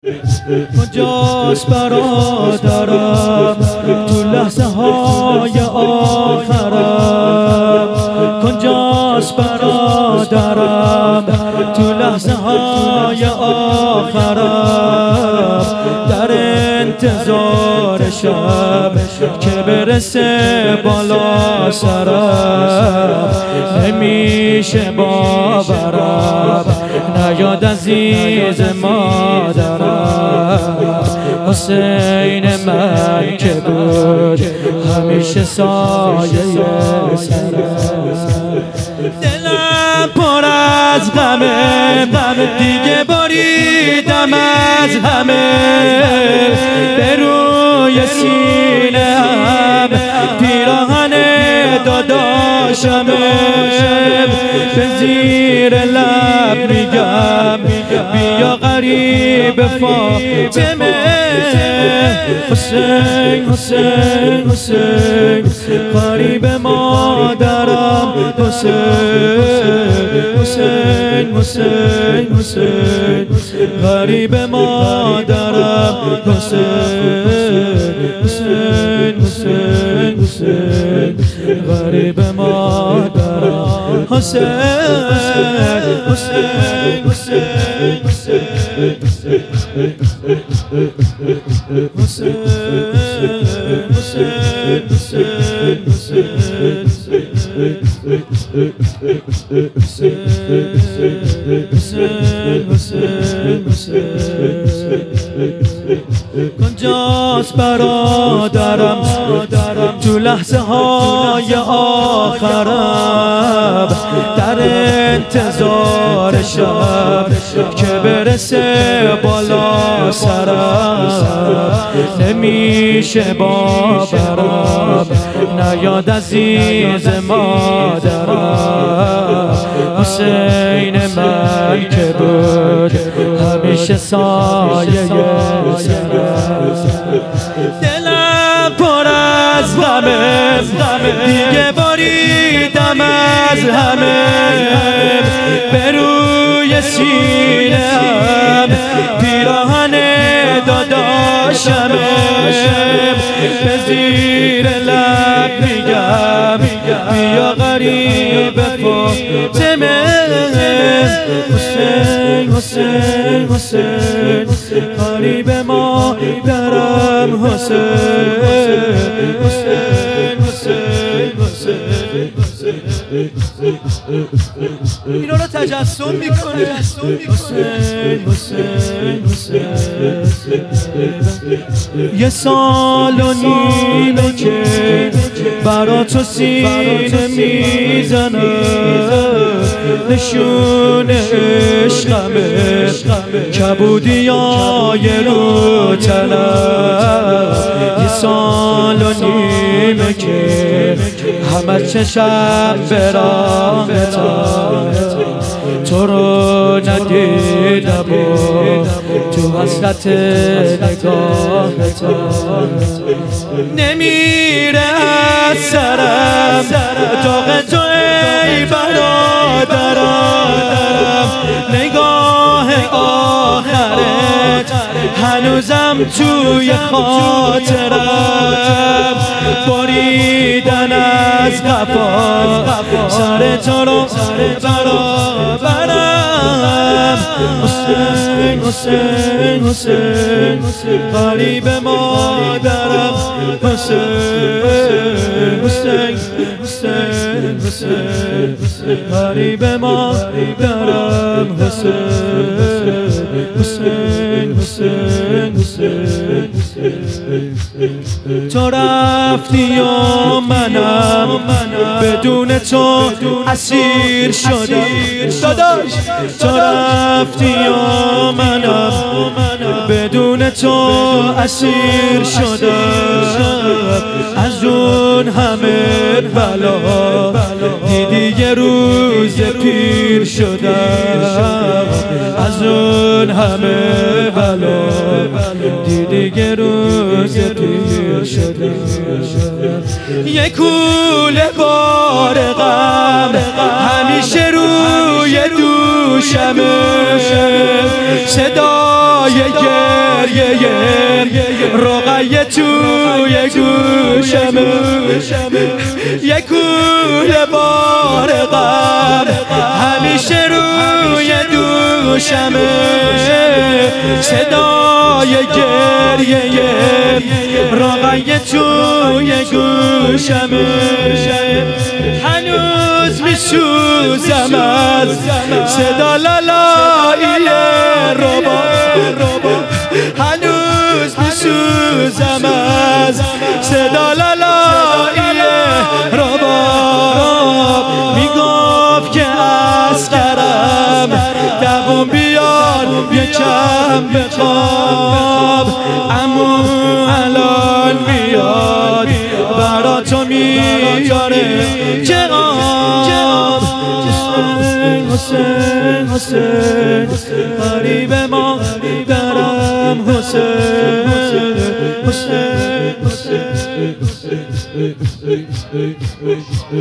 کجاست برادرم تو لحظه های آخرم؟ کجاست برادرم تو لحظه های آخرم؟ در انتظار شب که برسه بالا سرم، نمیشه باورم نیاد عزیز مادرم. حسین من که بود همیشه سایه سرم، دلم پر از غمه، دیگه بریدم از همه، به روی سینه‌ام پیراهن داداشمه، به زیر لب میگم بیا غریب فاطمه. حسین حسین حسین غریب مادرم، حسین حسین حسین حسین غریب مادرم، حسین حسین حسین حسین غریب مادرم، حسین حسین حسین کجاست برادرم تو لحظه های آخرم؟ در انتظار شب که برسه بالا سرم، نمیشه باورم نیاد عزیز مادرم. حسین من که بود همیشه سایه سرم، دلم پر از غمه، دیگه بریدم از همه، به روی سینه‌ام پیراهن داداشمه، به زیر لب میگم بیا غریب فاطمه. حسین حسین حسین غریب مادرم، حسین حسین حسین حسین اینا رو تجسم میکنه. حسین حسین حسین یه سال و نیمه که برا تو سینه میزنم، نشون عشقمه کبودیای رو تنم. یه سال و نیمه که همه چشم به راهتم، تو رو ندیدم و تو حسرت نگاهتم، نمیره از سرم داغ تو ای برادرم. نگاه آخرت هنوزم توی خاطرم، بریدن از قفا سر تو رو برابرم. حسین حسین حسین غریب مادرم، حسین حسین حسین حسین غریب مادرم، حسین حسین حسین حسین. تو رفتی و منم بدون تو اسیر شدم داداش، تو رفتی و منم بدون تو اسیر شدم. از اون همه بلا دیدی یه روز پیر شدم، از اون همه بلا دیدی یه روز پیر شدم. یه کوله بار غم همیشه روی دوشمه، صدای گریه رقیه توی گوشمه یک کوله بار غم همیشه روی دوشمه صدای گریه رقیه توی گوشمه هنوز میسوزم از صدا لالایی رباب هنوز میسوزم از صدا لالایی رباب میگفت که اصغرم دوام بیار یکم بخواب اما الان میاد برا تو میاره جواب حسین حسین قریب ما درم حسین حسین